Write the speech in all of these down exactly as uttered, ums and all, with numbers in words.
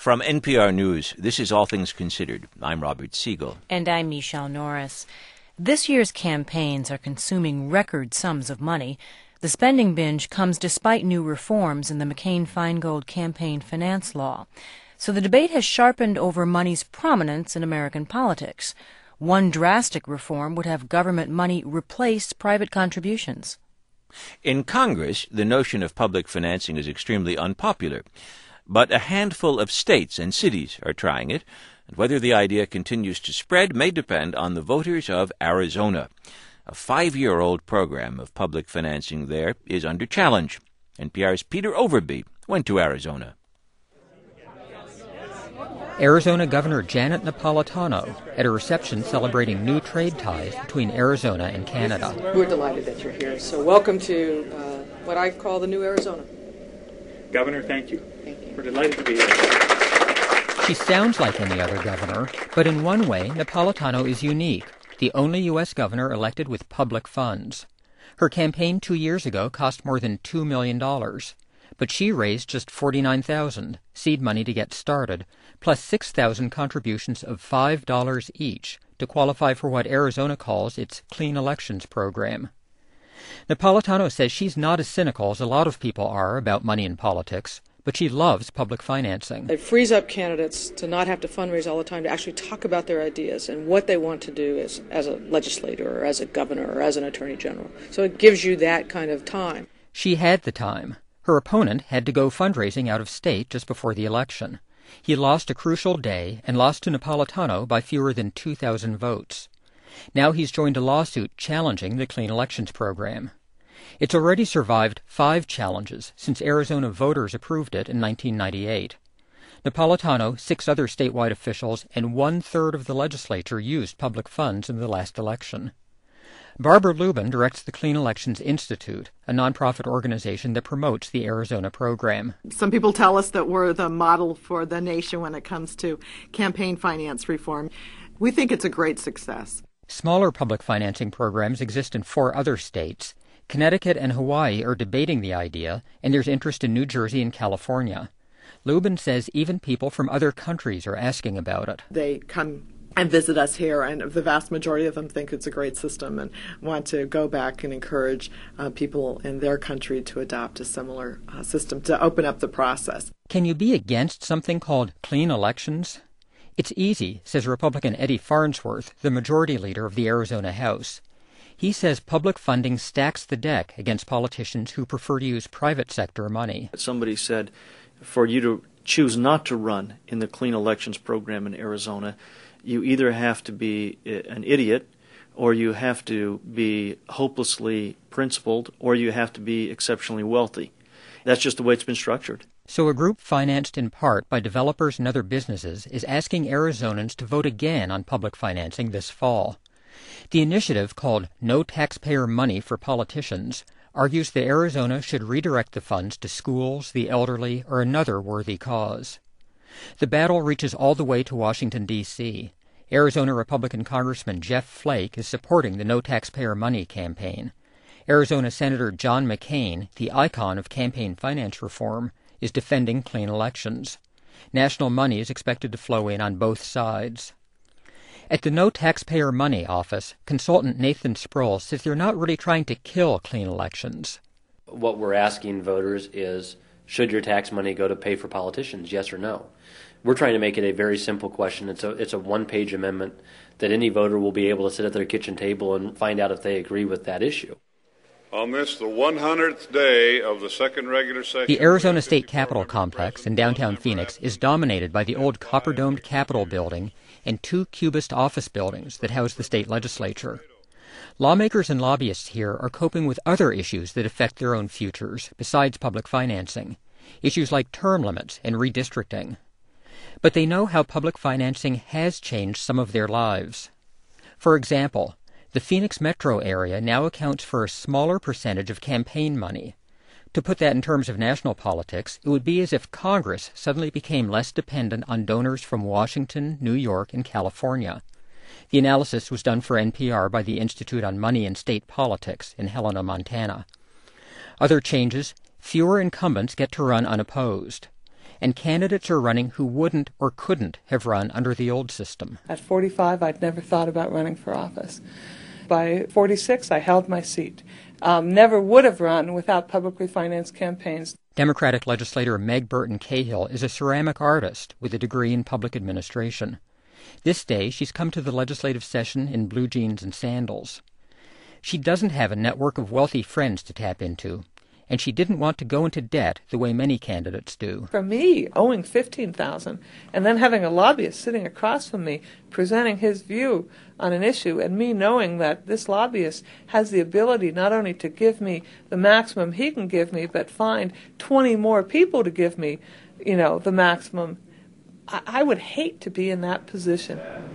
From N P R News, this is All Things Considered. I'm Robert Siegel. And I'm Michelle Norris. This year's campaigns are consuming record sums of money. The spending binge comes despite new reforms in the McCain-Feingold campaign finance law. So the debate has sharpened over money's prominence in American politics. One drastic reform would have government money replace private contributions. In Congress, the notion of public financing is extremely unpopular. But a handful of states and cities are trying it, and whether the idea continues to spread may depend on the voters of Arizona. A five-year-old program of public financing there is under challenge. N P R's Peter Overby went to Arizona. Arizona Governor Janet Napolitano at a reception celebrating new trade ties between Arizona and Canada. We're delighted that you're here. So welcome to uh, what I call the new Arizona. Governor, thank you. Thank you. We're delighted to be here. She sounds like any other governor, but in one way, Napolitano is unique, the only U S governor elected with public funds. Her campaign two years ago cost more than two million dollars, but she raised just forty-nine thousand dollars, seed money to get started, plus six thousand contributions of five dollars each to qualify for what Arizona calls its Clean Elections program. Napolitano says she's not as cynical as a lot of people are about money in politics, but she loves public financing. It frees up candidates to not have to fundraise all the time, to actually talk about their ideas and what they want to do as, as a legislator or as a governor or as an attorney general. So it gives you that kind of time. She had the time. Her opponent had to go fundraising out of state just before the election. He lost a crucial day and lost to Napolitano by fewer than two thousand votes. Now he's joined a lawsuit challenging the Clean Elections program. It's already survived five challenges since Arizona voters approved it in nineteen ninety-eight. Napolitano, six other statewide officials, and one-third of the legislature used public funds in the last election. Barbara Lubin directs the Clean Elections Institute, a nonprofit organization that promotes the Arizona program. Some people tell us that we're the model for the nation when it comes to campaign finance reform. We think it's a great success. Smaller public financing programs exist in four other states. Connecticut and Hawaii are debating the idea, and there's interest in New Jersey and California. Lubin says even people from other countries are asking about it. They come and visit us here, and the vast majority of them think it's a great system and want to go back and encourage uh, people in their country to adopt a similar uh, system to open up the process. Can you be against something called clean elections? It's easy, says Republican Eddie Farnsworth, the majority leader of the Arizona House. He says public funding stacks the deck against politicians who prefer to use private sector money. Somebody said for you to choose not to run in the Clean Elections program in Arizona, you either have to be an idiot, or you have to be hopelessly principled, or you have to be exceptionally wealthy. That's just the way it's been structured. So a group financed in part by developers and other businesses is asking Arizonans to vote again on public financing this fall. The initiative, called No Taxpayer Money for Politicians, argues that Arizona should redirect the funds to schools, the elderly, or another worthy cause. The battle reaches all the way to Washington, D C Arizona Republican Congressman Jeff Flake is supporting the No Taxpayer Money campaign. Arizona Senator John McCain, the icon of campaign finance reform, is defending clean elections. National money is expected to flow in on both sides. At the No Taxpayer Money office, consultant Nathan Sproul says they're not really trying to kill clean elections. What we're asking voters is, should your tax money go to pay for politicians, yes or no? We're trying to make it a very simple question. It's a, it's a one-page amendment that any voter will be able to sit at their kitchen table and find out if they agree with that issue. On this, the one hundredth day of the second regular session... The Arizona State Capitol complex in downtown Phoenix is dominated by the old copper-domed Capitol building and two cubist office buildings that house the state legislature. Lawmakers and lobbyists here are coping with other issues that affect their own futures, besides public financing, issues like term limits and redistricting. But they know how public financing has changed some of their lives. For example, the Phoenix metro area now accounts for a smaller percentage of campaign money. To put that in terms of national politics, it would be as if Congress suddenly became less dependent on donors from Washington, New York, and California. The analysis was done for N P R by the Institute on Money and State Politics in Helena, Montana. Other changes: fewer incumbents get to run unopposed. and candidates are running who wouldn't or couldn't have run under the old system. At forty-five, I'd never thought about running for office. By forty-six, I held my seat. Um, never would have run without publicly financed campaigns. Democratic legislator Meg Burton Cahill is a ceramic artist with a degree in public administration. This day, she's come to the legislative session in blue jeans and sandals. She doesn't have a network of wealthy friends to tap into, and she didn't want to go into debt the way many candidates do. For me, owing fifteen thousand dollars and then having a lobbyist sitting across from me presenting his view on an issue, and me knowing that this lobbyist has the ability not only to give me the maximum he can give me, but find twenty more people to give me, you know, the maximum, I, I would hate to be in that position.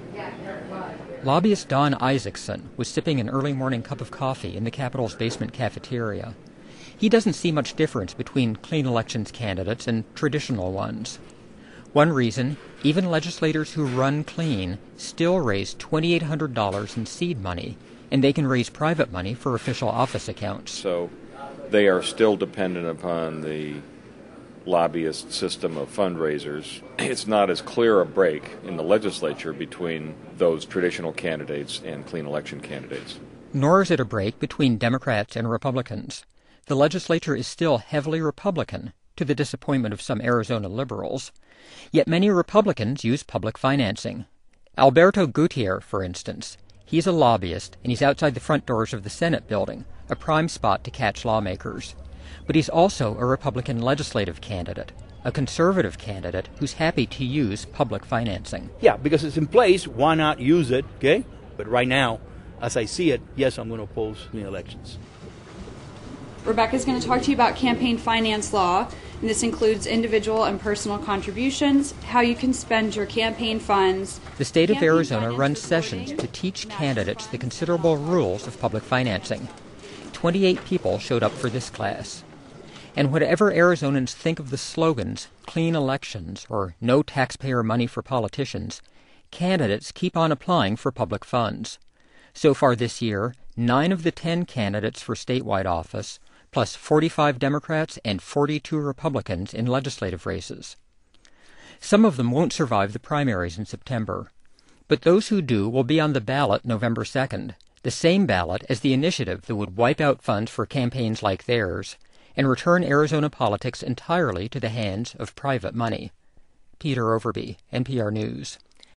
Lobbyist Don Isaacson was sipping an early morning cup of coffee in the Capitol's basement cafeteria. He doesn't see much difference between clean elections candidates and traditional ones. One reason, even legislators who run clean still raise two thousand eight hundred dollars in seed money, and they can raise private money for official office accounts. So they are still dependent upon the lobbyist system of fundraisers. It's not as clear a break in the legislature between those traditional candidates and clean election candidates. Nor is it a break between Democrats and Republicans. The legislature is still heavily Republican, to the disappointment of some Arizona liberals. Yet many Republicans use public financing. Alberto Gutierrez, for instance. He's a lobbyist, and he's outside the front doors of the Senate building, a prime spot to catch lawmakers. But he's also a Republican legislative candidate, a conservative candidate who's happy to use public financing. Yeah, because it's in place, why not use it, okay? But right now, as I see it, yes, I'm going to oppose the elections. Rebecca's going to talk to you about campaign finance law, and this includes individual and personal contributions, how you can spend your campaign funds. The state of Arizona runs sessions to teach candidates the considerable rules of public financing. twenty-eight people showed up for this class. And whatever Arizonans think of the slogans, clean elections or no taxpayer money for politicians, candidates keep on applying for public funds. So far this year, nine of the ten candidates for statewide office, plus forty-five Democrats and forty-two Republicans in legislative races. Some of them won't survive the primaries in September, but those who do will be on the ballot November second, the same ballot as the initiative that would wipe out funds for campaigns like theirs and return Arizona politics entirely to the hands of private money. Peter Overby, N P R News.